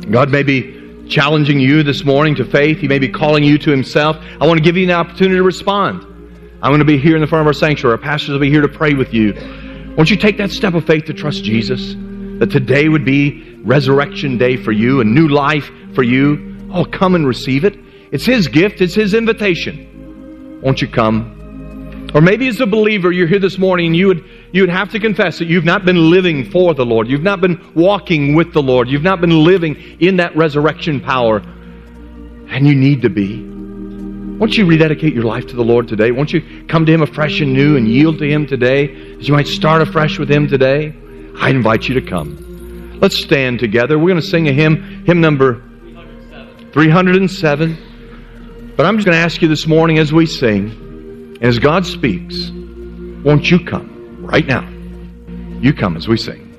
S3: God may be challenging you this morning to faith. He may be calling you to Himself. I want to give you an opportunity to respond. I'm going to be here in the front of our sanctuary. Our pastors will be here to pray with you. Won't you take that step of faith to trust Jesus? That today would be resurrection day for you, a new life for you. Oh, come and receive it. It's His gift. It's His invitation. Won't you come? Or maybe as a believer, you're here this morning and you would have to confess that you've not been living for the Lord. You've not been walking with the Lord. You've not been living in that resurrection power. And you need to be. Won't you rededicate your life to the Lord today? Won't you come to Him afresh and new and yield to Him today, as you might start afresh with Him today? I invite you to come. Let's stand together. We're going to sing a hymn number 307. But I'm just going to ask you this morning as we sing, and as God speaks, won't you come right now? You come as we sing.